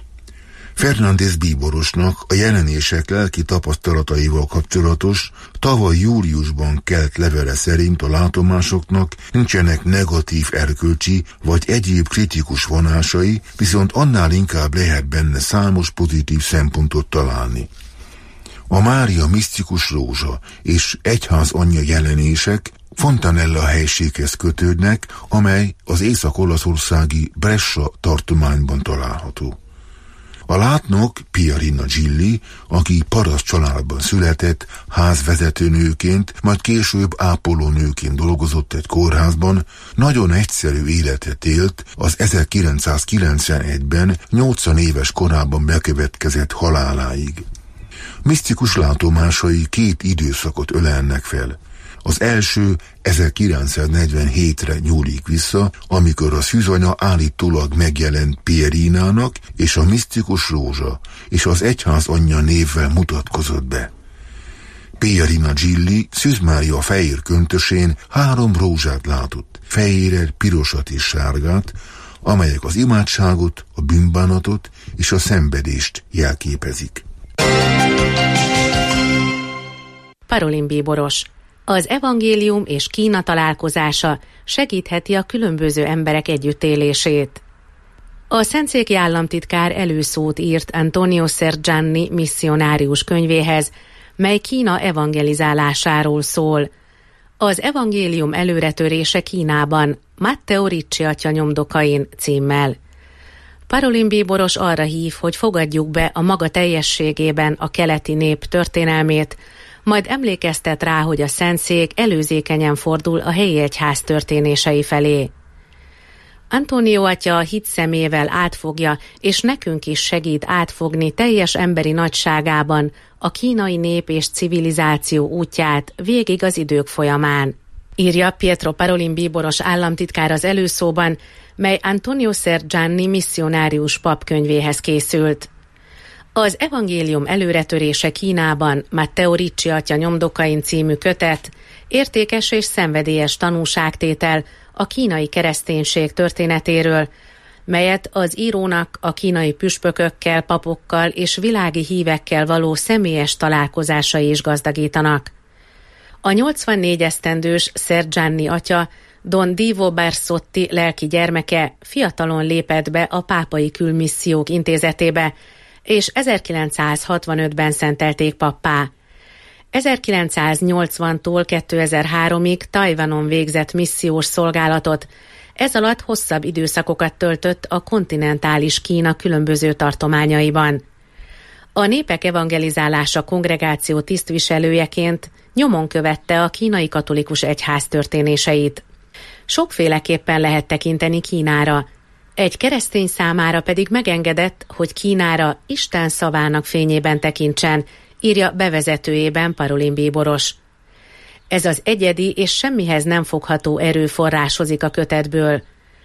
Fernández bíborosnak a jelenések lelki tapasztalataival kapcsolatos, tavaly júliusban kelt levele szerint a látomásoknak nincsenek negatív erkölcsi vagy egyéb kritikus vonásai, viszont annál inkább lehet benne számos pozitív szempontot találni. A Mária misztikus Rózsa és egyház anyja jelenések Fontanella helységhez kötődnek, amely az észak-olaszországi Brescia tartományban található. A látnok Pierina Gilli, aki paraszt családban született, házvezetőnőként, majd később ápolónőként dolgozott egy kórházban, nagyon egyszerű életet élt az ezerkilencszázkilencvenegyben nyolcvan éves korában bekövetkezett haláláig. Misztikus látomásai két időszakot ölelnek fel. Az első ezerkilencszáznegyvenhétre nyúlik vissza, amikor a szűzanya állítólag megjelent Pierinának, és a misztikus Rózsa és az egyház anyja névvel mutatkozott be. Pierina Gilli Szűz Mária fehér köntösén három rózsát látott, fehéret, pirosat és sárgát, amelyek az imádságot, a bűnbánatot és a szenvedést jelképezik. Parolin bíboros. Az evangélium és Kína találkozása segítheti a különböző emberek együttélését. A szentszéki államtitkár előszót írt Antonio Sergianni misszionárius könyvéhez, mely Kína evangelizálásáról szól. Az evangélium előretörése Kínában, Matteo Ricci atya nyomdokain címmel. Parolin bíboros arra hív, hogy fogadjuk be a maga teljességében a keleti nép történelmét, majd emlékeztet rá, hogy a szentszék előzékenyen fordul a helyi egyház történései felé. Antonio atya a hit szemével átfogja, és nekünk is segít átfogni teljes emberi nagyságában a kínai nép és civilizáció útját végig az idők folyamán. Írja Pietro Parolin bíboros államtitkár az előszóban, mely Antonio Sergianni misszionárius pap könyvéhez készült. Az evangélium előretörése Kínában, Matteo Ricci atya nyomdokain című kötet értékes és szenvedélyes tanúságtétel a kínai kereszténység történetéről, melyet az írónak a kínai püspökökkel, papokkal és világi hívekkel való személyes találkozásai is gazdagítanak. A nyolcvannégy esztendős Sergianni atya Don Divo Barsotti lelki gyermeke fiatalon lépett be a pápai külmissziók intézetébe, és ezerkilencszázhatvanötben szentelték pappá. ezerkilencszáznyolcvantól kétezer-háromig Tajvanon végzett missziós szolgálatot, ez alatt hosszabb időszakokat töltött a kontinentális Kína különböző tartományaiban. A Népek Evangelizálása kongregáció tisztviselőjeként nyomon követte a kínai katolikus egyház történéseit. Sokféleképpen lehet tekinteni Kínára, egy keresztény számára pedig megengedett, hogy Kínára Isten szavának fényében tekintsen, írja bevezetőjében Parolin Bíboros. Ez az egyedi és semmihez nem fogható erő forrásozik a kötetből.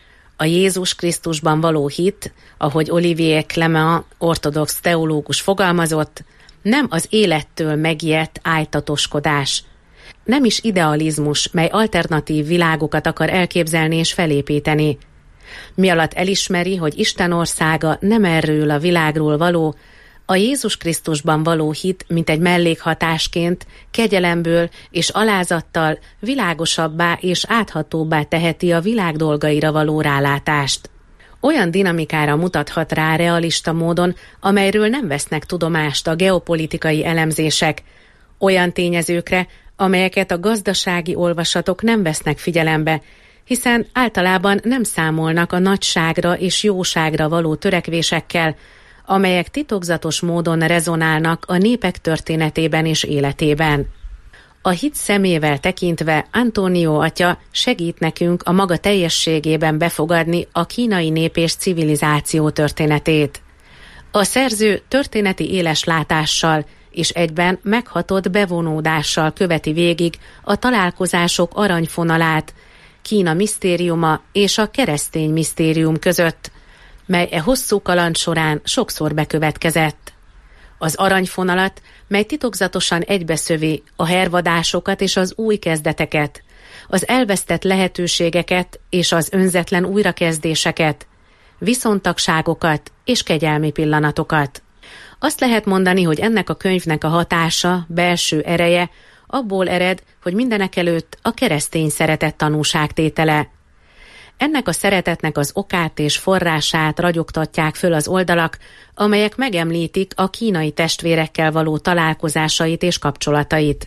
A Jézus Krisztusban való hit, ahogy Olivier Clement ortodox teológus fogalmazott, nem az élettől megijedt ájtatoskodás. Nem is idealizmus, mely alternatív világokat akar elképzelni és felépíteni. Mi alatt elismeri, hogy Isten országa nem erről a világról való, a Jézus Krisztusban való hit, mint egy mellékhatásként, kegyelemből és alázattal világosabbá és áthatóbbá teheti a világ dolgaira való rálátást. Olyan dinamikára mutathat rá realista módon, amelyről nem vesznek tudomást a geopolitikai elemzések, olyan tényezőkre, amelyeket a gazdasági olvasatok nem vesznek figyelembe, hiszen általában nem számolnak a nagyságra és jóságra való törekvésekkel, amelyek titokzatos módon rezonálnak a népek történetében és életében. A hit szemével tekintve Antonio atya segít nekünk a maga teljességében befogadni a kínai nép és civilizáció történetét. A szerző történeti éles látással és egyben meghatott bevonódással követi végig a találkozások aranyfonalát, Kína misztériuma és a keresztény misztérium között, mely e hosszú kaland során sokszor bekövetkezett. Az aranyfonalat, mely titokzatosan egybeszövi a hervadásokat és az új kezdeteket, az elvesztett lehetőségeket és az önzetlen újrakezdéseket, viszontagságokat és kegyelmi pillanatokat. Azt lehet mondani, hogy ennek a könyvnek a hatása, belső ereje abból ered, hogy mindenekelőtt a keresztény szeretet tanúságtétele. Ennek a szeretetnek az okát és forrását ragyogtatják föl az oldalak, amelyek megemlítik a kínai testvérekkel való találkozásait és kapcsolatait.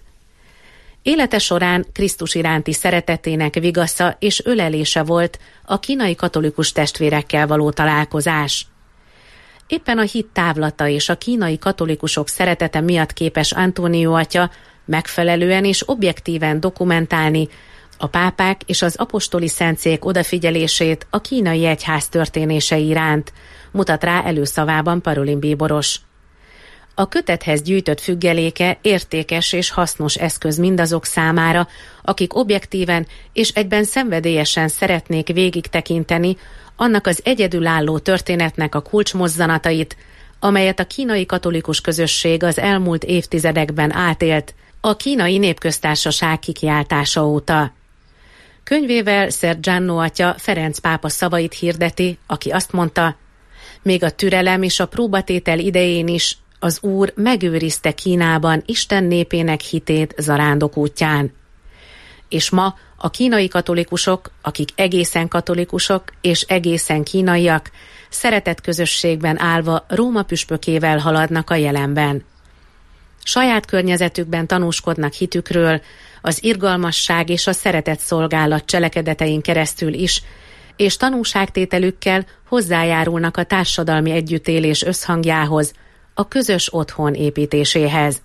Élete során Krisztus iránti szeretetének vigasza és ölelése volt a kínai katolikus testvérekkel való találkozás. Éppen a hit távlata és a kínai katolikusok szeretete miatt képes Antonio atya megfelelően és objektíven dokumentálni a pápák és az apostoli szentszék odafigyelését a kínai egyház történései iránt, mutat rá előszavában Parolin Bíboros. A kötethez gyűjtött függeléke értékes és hasznos eszköz mindazok számára, akik objektíven és egyben szenvedélyesen szeretnék végig tekinteni annak az egyedülálló történetnek a kulcsmozzanatait, amelyet a kínai katolikus közösség az elmúlt évtizedekben átélt, a Kínai Népköztársaság kikiáltása óta. Könyvével Sergiano atya Ferenc pápa szavait hirdeti, aki azt mondta, még a türelem és a próbatétel idején is az Úr megőrizte Kínában Isten népének hitét zarándok útján. És ma a kínai katolikusok, akik egészen katolikusok és egészen kínaiak, szeretett közösségben állva Róma püspökével haladnak a jelenben. Saját környezetükben tanúskodnak hitükről, az irgalmasság és a szeretet szolgálat cselekedetein keresztül is, és tanúságtételükkel hozzájárulnak a társadalmi együttélés összhangjához, a közös otthon építéséhez.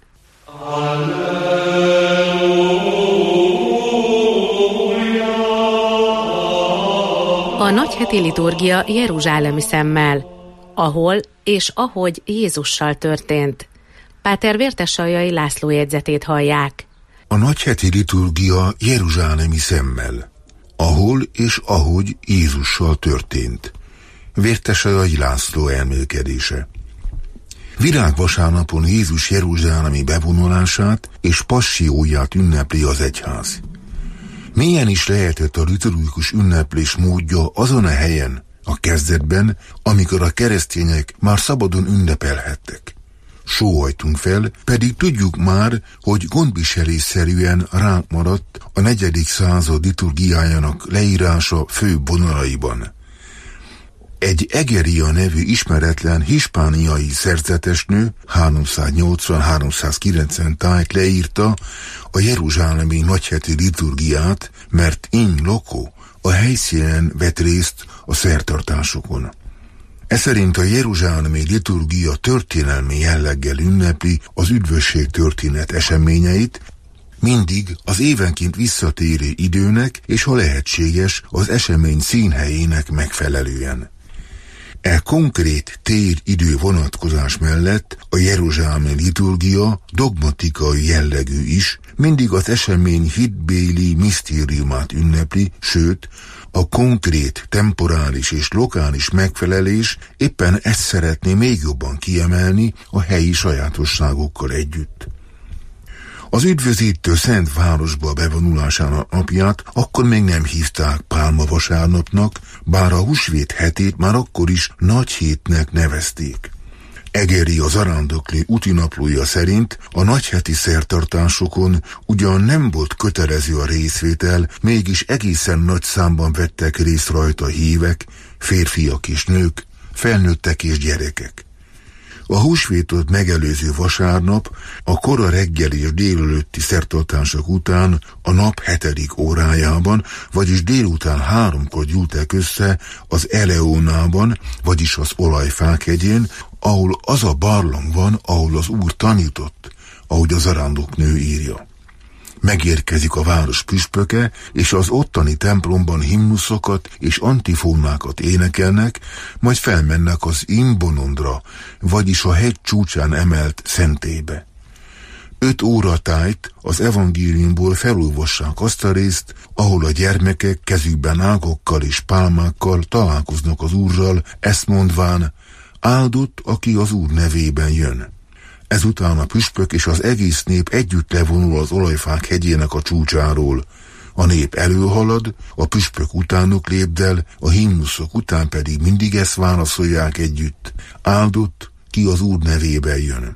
A nagyheti liturgia jeruzsálemi szemmel, ahol és ahogy Jézussal történt. Páter Vértesaljai László jegyzetét hallják. A nagyheti liturgia jeruzsálemi szemmel, ahol és ahogy Jézussal történt. Vértesaljai László elmélkedése. Virágvasárnapon Jézus jeruzsálemi bevonulását és passzióját ünnepli az egyház. Milyen is lehetett a liturgikus ünneplés módja azon a helyen, a kezdetben, amikor a keresztények már szabadon ünnepelhettek. sóhajtunk fel, pedig tudjuk már, hogy gondviselésszerűen ránk maradt a negyedik század liturgiájának leírása fő vonalaiban. Egy Egeria nevű ismeretlen hispániai szerzetesnő háromszáznyolcvan-háromszázkilencven tájt leírta a jeruzsálemi nagyheti liturgiát, mert in loco a helyszínen vett részt a szertartásokon. Ez szerint a jeruzsálemi liturgia történelmi jelleggel ünnepli az üdvösség történet eseményeit, mindig az évenként visszatérő időnek és ha lehetséges az esemény színhelyének megfelelően. E konkrét tér-idő vonatkozás mellett a jeruzsálemi liturgia dogmatikai jellegű is, mindig az esemény hitbéli misztériumát ünnepli, sőt, a konkrét, temporális és lokális megfelelés éppen ezt szeretné még jobban kiemelni a helyi sajátosságokkal együtt. Az üdvözítő Szent Városba bevonulásának napját akkor még nem hívták Pálmavasárnapnak, bár a húsvét hetét már akkor is nagy hétnek nevezték. Egeria zarándoklé útinaplója szerint a nagyheti szertartásokon ugyan nem volt kötelező a részvétel, mégis egészen nagy számban vettek részt rajta hívek, férfiak és nők, felnőttek és gyerekek. A húsvétot megelőző vasárnap a kora reggel és délelőtti szertartások után a nap hetedik órájában, vagyis délután háromkor gyűltek össze az Eleónában, vagyis az Olajfák hegyén, ahol az a barlang van, ahol az Úr tanított, ahogy a zarándoknő írja. Megérkezik a város püspöke, és az ottani templomban himnuszokat és antifónákat énekelnek, majd felmennek az Imbonondra, vagyis a hegy csúcsán emelt szentélybe. Öt óra tájt az evangéliumból felolvassák azt a részt, ahol a gyermekek kezükben ágokkal és pálmákkal találkoznak az Úrral, ezt mondván, áldott, aki az Úr nevében jön. Ezután a püspök és az egész nép együtt levonul az Olajfák hegyének a csúcsáról. A nép előhalad, a püspök utánuk lépdel, a himnuszok után pedig mindig ezt válaszolják együtt. Áldott, ki az Úr nevében jön.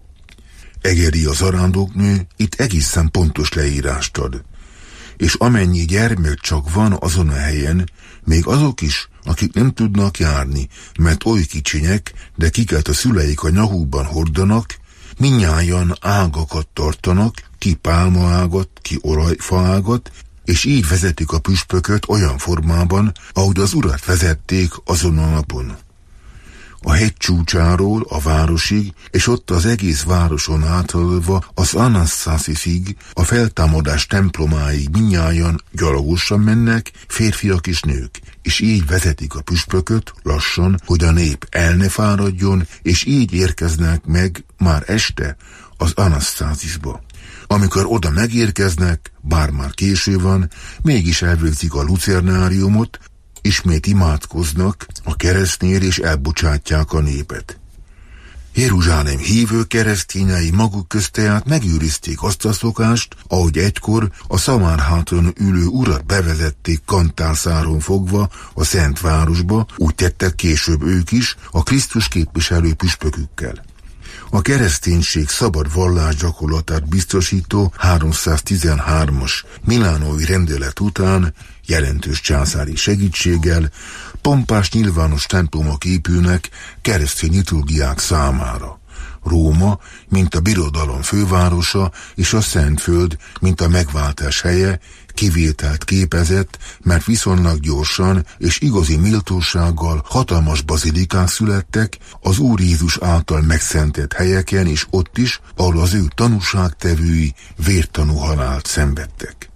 Egeria zarándoknő itt egészen pontos leírást ad. És amennyi gyermek csak van azon a helyen, még azok is, akik nem tudnak járni, mert oly kicsinyek, de kiket a szüleik a nyakukban hordanak, mindnyájan ágakat tartanak, ki pálmaágat, ki olajfaágat, és így vezetik a püspököt olyan formában, ahogy az Urat vezették azon a napon. A hegy csúcsáról a városig, és ott az egész városon áthaladva az Anasszásziszig, a feltámadás templomáig mindnyájan gyalogosan mennek, férfiak és nők, és így vezetik a püspököt lassan, hogy a nép el ne fáradjon, és így érkeznek meg már este az Anasszázisba. Amikor oda megérkeznek, bár már késő van, mégis elvégzik a lucernáriumot, ismét imádkoznak a keresztnél és elbocsátják a népet. Jeruzsálem hívő keresztényei maguk közt tehát megőrizték azt a szokást, ahogy egykor a szamárháton ülő urat bevezették kantárszáron fogva a Szent Városba, úgy tettek később ők is a Krisztus képviselő püspökükkel. A kereszténység szabad vallás gyakorlatát biztosító háromszáztizenhármas milánói rendelet után jelentős császári segítséggel pompás nyilvános templomok épülnek keresztény liturgiák számára. Róma, mint a birodalom fővárosa, és a Szentföld, mint a megváltás helye, kivételt képezett, mert viszonylag gyorsan és igazi méltósággal hatalmas bazilikák születtek az Úr Jézus által megszentelt helyeken, és ott is, ahol az ő tanúságtevői vértanú halált szenvedtek.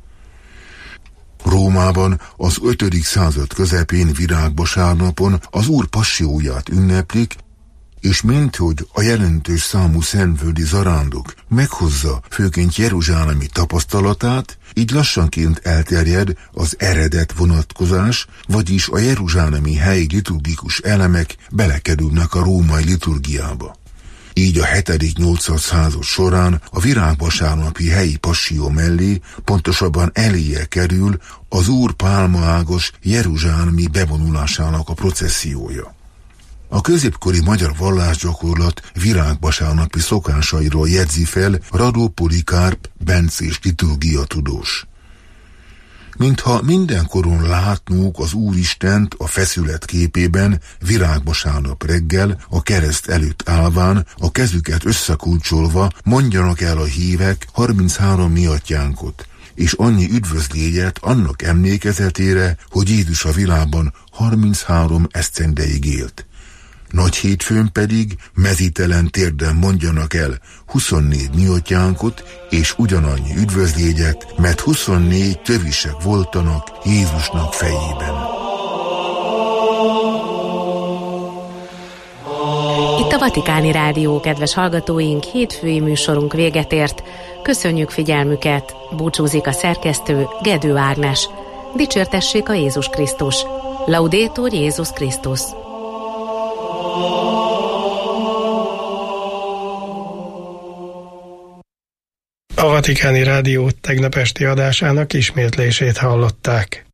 Rómában az ötödik század közepén virágvasárnapon az Úr passióját ünneplik, és minthogy a jelentős számú szentföldi zarándok meghozza főként jeruzsálemi tapasztalatát, így lassanként elterjed az eredet vonatkozás, vagyis a jeruzsálemi helyi liturgikus elemek belekerülnek a római liturgiába. Így a hetedik-nyolcadik század során a virágvasárnapi helyi passió mellé, pontosabban eléje kerül az Úr pálmaágos jeruzsálemi bevonulásának a processziója. A középkori magyar vallásgyakorlat virágvasárnapi szokásairól jegyzi fel Radó Polikárp bencés liturgia tudós. Mintha mindenkoron látnunk az Úristent a feszület képében, virágvasárnap reggel, a kereszt előtt állván, a kezüket összekulcsolva mondjanak el a hívek harminchárom mi atyánkot, és annyi üdvözlégyet annak emlékezetére, hogy Jézus a világban harminchárom esztendeig élt. Nagy hétfőn pedig mezítelen térden mondjanak el huszonnégy mi atyánkot és ugyanannyi üdvözlégyet, mert huszonnégy tövisek voltanak Jézusnak fejében. Itt a Vatikáni Rádió, kedves hallgatóink, hétfői műsorunk véget ért. Köszönjük figyelmüket, búcsúzik a szerkesztő, Gedő Ágnes. Dicsértessék a Jézus Krisztus. Laudétur Jézus Krisztus. A Vatikáni Rádió tegnap esti adásának ismétlését hallották.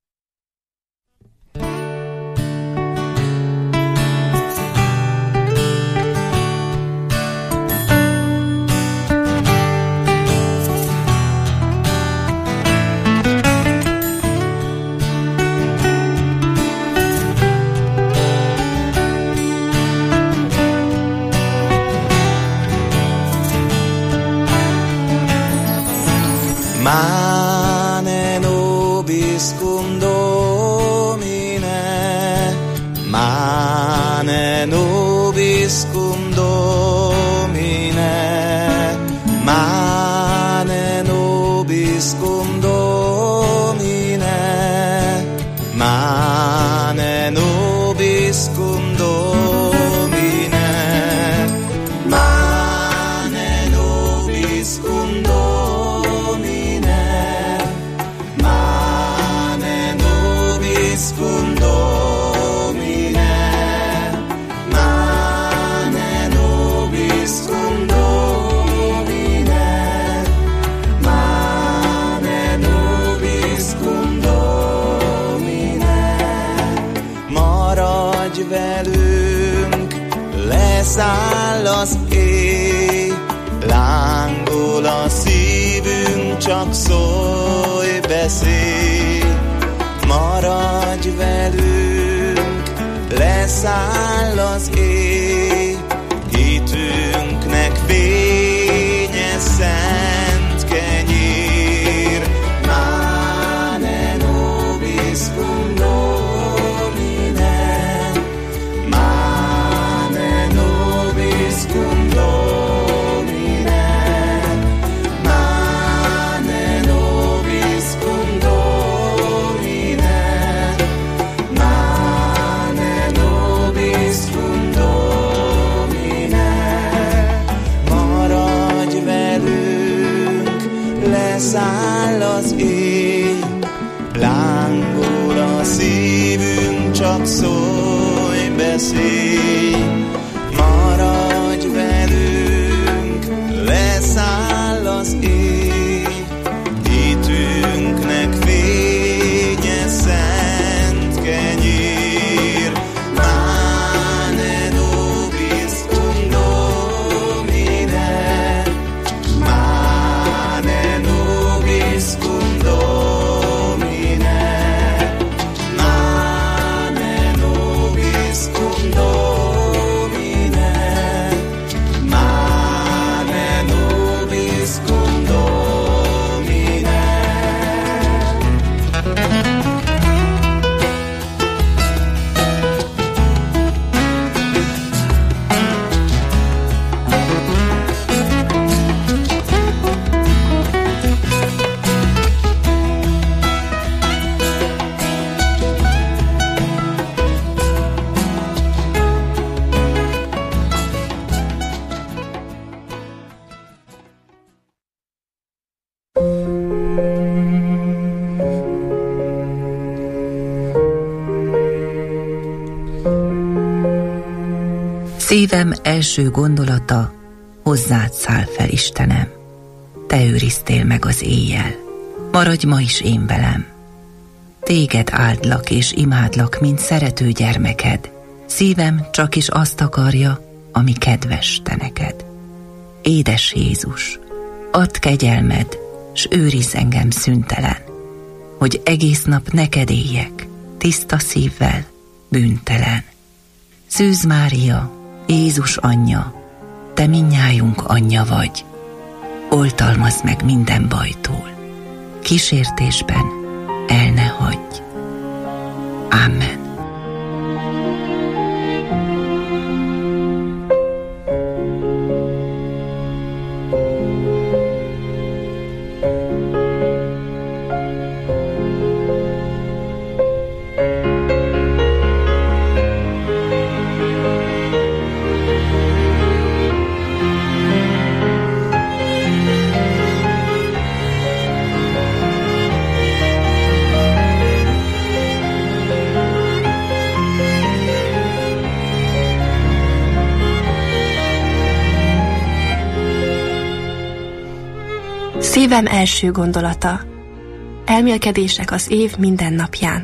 Mane nobis cum Domine, Mane nobis cum Domine, Mane nobis cum Domine, Mane nobis cum Domine, Mane nobis cum Domine. Cum Domine, Mane nobis cum Domine, Mane nobis cum Domine. Maradj velünk, leszáll az éj, lángol a szívünk, csak szólj, beszélj. Maradj velünk, leszáll az éj, hitünknek fénye szent kenyér. Mane nobis cum Domine, Mane nobis cum Domine, Mane nobis cum Domine. Leszáll az éj, lángol a szívünk, csak szólj, beszélj. Maradj velünk, leszáll az éj, hitünknek fénye szent kenyér. Mane nobis cum Domine, Mane nobis cum Domine, Mane nobis cum Domine, Mane nobis cum Domine. Szívem első gondolata, hozzád száll fel, Istenem. Te őriztél meg az éjjel, maradj ma is én velem. Téged áldlak és imádlak, mint szerető gyermeked, Szívem csak is azt akarja, ami kedves te neked. Édes Jézus, add kegyelmed, s őrizz engem szüntelen, hogy egész nap neked éljek, tiszta szívvel, bűntelen. Szűz Mária, Jézus anyja, te mindnyájunk anyja vagy, oltalmazd meg minden bajtól, kísértésben el ne hagyj. Amen. Szívem első gondolata. Elmélkedések az év minden napján.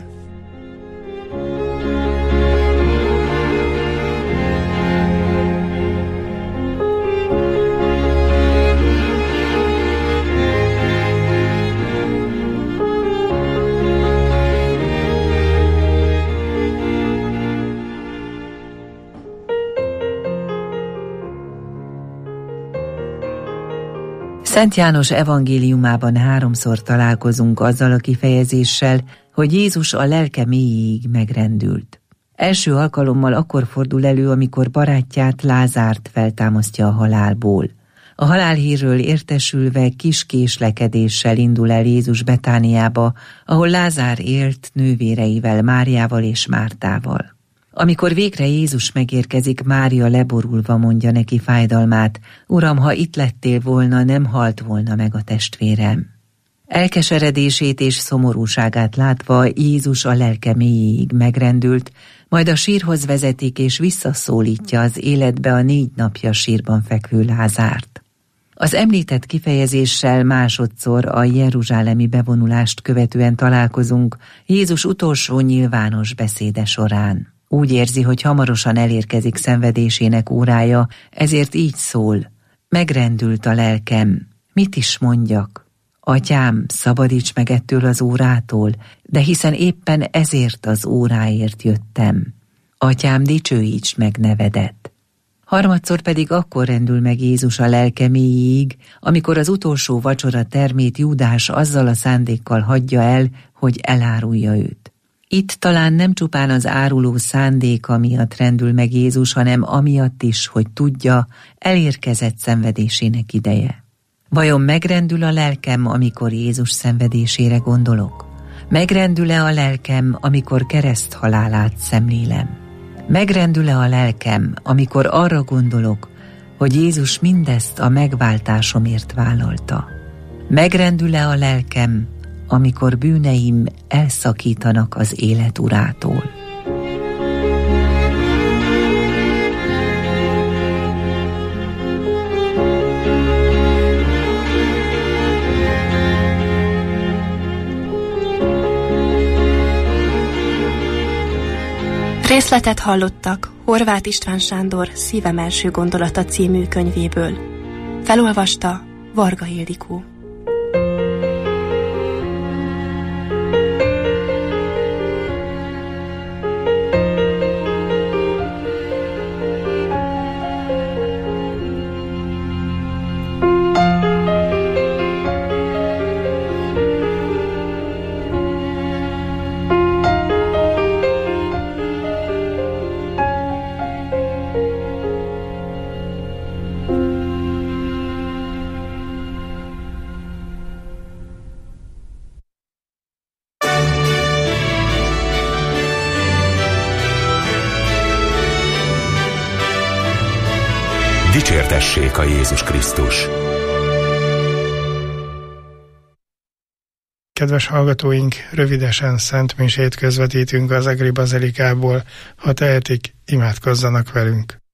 Szent János evangéliumában háromszor találkozunk azzal a kifejezéssel, hogy Jézus a lelke mélyéig megrendült. Első alkalommal akkor fordul elő, amikor barátját, Lázárt feltámasztja a halálból. A halálhírről értesülve kis késlekedéssel indul el Jézus Betániába, ahol Lázár élt nővéreivel, Máriával és Mártával. Amikor végre Jézus megérkezik, Mária leborulva mondja neki fájdalmát: Uram, ha itt lettél volna, nem halt volna meg a testvérem. Elkeseredését és szomorúságát látva Jézus a lelke mélyéig megrendült, majd a sírhoz vezetik és visszaszólítja az életbe a négy napja sírban fekvő Lázárt. Az említett kifejezéssel másodszor a jeruzsálemi bevonulást követően találkozunk Jézus utolsó nyilvános beszéde során. Úgy érzi, hogy hamarosan elérkezik szenvedésének órája, ezért így szól: megrendült a lelkem, mit is mondjak? Atyám, szabadíts meg ettől az órától, de hiszen éppen ezért az óráért jöttem. Atyám, dicsőíts meg nevedet. Harmadszor pedig akkor rendül meg Jézus a lelke mélyéig, amikor az utolsó vacsora termét Júdás azzal a szándékkal hagyja el, hogy elárulja őt. Itt talán nem csupán az áruló szándéka miatt rendül meg Jézus, hanem amiatt is, hogy tudja, elérkezett szenvedésének ideje. Vajon megrendül a lelkem, amikor Jézus szenvedésére gondolok? Megrendül-e a lelkem, amikor kereszt halálát szemlélem? Megrendül-e a lelkem, amikor arra gondolok, hogy Jézus mindezt a megváltásomért vállalta? Megrendül-e a lelkem, amikor bűneim elszakítanak az élet urától? Részletet hallottak Horváth István Sándor Szívem első gondolata című könyvéből. Felolvasta Varga Ildikó. Dicsértessék a Jézus Krisztus! Kedves hallgatóink, rövidesen szentmisét közvetítünk az Egri Bazilikából. Ha tehetik, imádkozzanak velünk.